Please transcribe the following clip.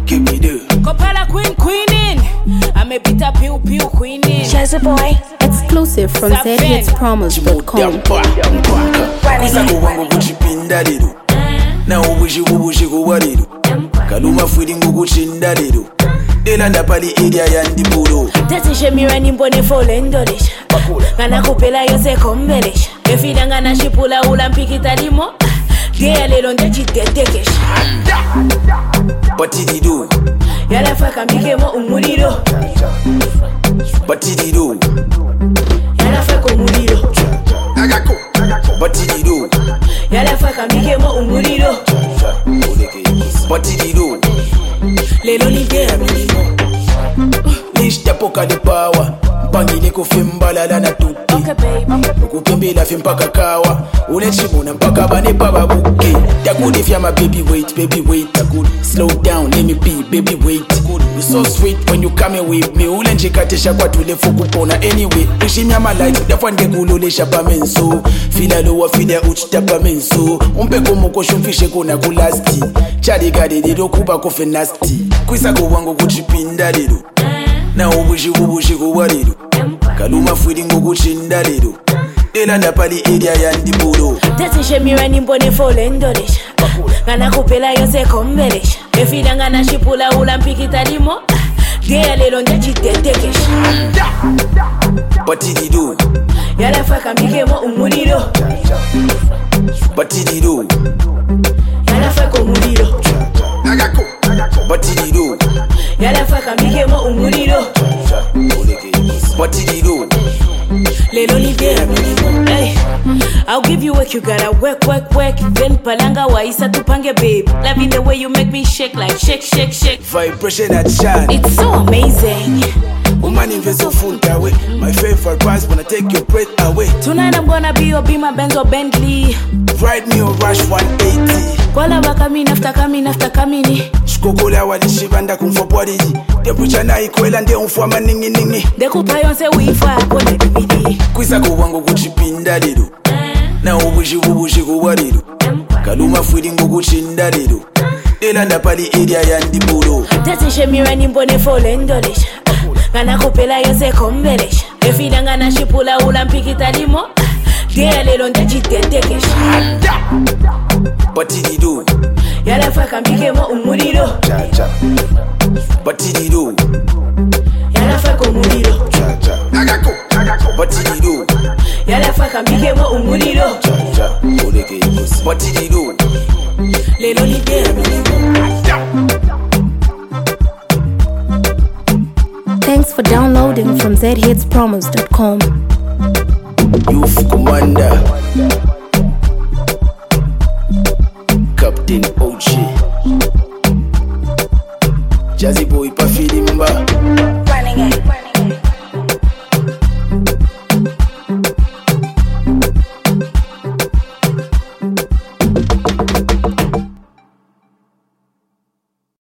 give me the Kopala queening. I'm a bit of pew queening. Jazzy boy. Exclusive from zhitspromos.com. Kwisa kuwangu kuchipinda lero na ubushi kuwalero kaluma feeling kuchinda lero elanda pali area ya ndibulo Tatishe mirani mbone folendolisha Ngana kupela yose kombelesha Efida ngana shipula ulampiki talimo Gea lelo ndechi tetekesha Batidido Yala faka mikemo umuliro Batidido Yala faka umuliro Batidido Yala faka mikemo umuliro Batidido Lelo ni gea milimo Lishta poka de power Mpangile kufimbalala na tuti Okay babe Ukukembela fimpaka kawa Unechimuna mpaka bane baba buke Takudi fyama baby wait Takudi slow down let me be baby wait You so sweet when you come with me Ulenjikatesha kwa tulefu kupona anyway Ushimya my light Dafa ngekulolesha pamenso Fila lowa fila uchita pamenso Umpeko moko shumfishe kuna kulasti Chadi gade lido kuba kofe nasty Kwisa kuwangu kuchipinda lido na ubushi kuwalero kaluma feeling kuchinda lero elanda pali area ya ndibulo Tatishe mirani mbone folendolisha Ngana kupela yose kombelesha Efida ngana shipula ulampiki talimo Gea lelo ndechi tetekesha Batidido Yala faka mikemo umuliro Batidido Yala faka umuliro Batidido Yala faka mikemo umuliro Batidido Lelo ni gea milimo Hey, I'll give you work, you gotta work Then palanga waisa tupange babe Loving the way you make me shake like shake Vibration at shine It's so amazing Woman invest so full away My favorite price when I take your breath away Tonight I'm gonna be your Benz or Bentley Ride me or Rush 180 Kwala coming after coming Shkokola walishibanda kumfopwariji Temperature na ikwela nde umfuama ningi Dekupa yonse wifa kone DVD Kwisa kuwangu kuchipinda lero na ubushi kuwalero kaluma feeling kuchinda lero elanda pali area ya ndibulo Tatishe mirani mbone folendolisha Ngana kupela yonse kombelesha Efida ngana shipula ulampiki talimo Gea lelo ndechi tetekesha Batidido Yala faka mikemo umuliro Batidido Yala faka umuliro Batidido Yala faka mikemo umuliro Batidido Lelo ni gea milimo Thanks for downloading from zhitspromos.com. Youth Commander Captain OG Jazzy Boy pa filimba Running it.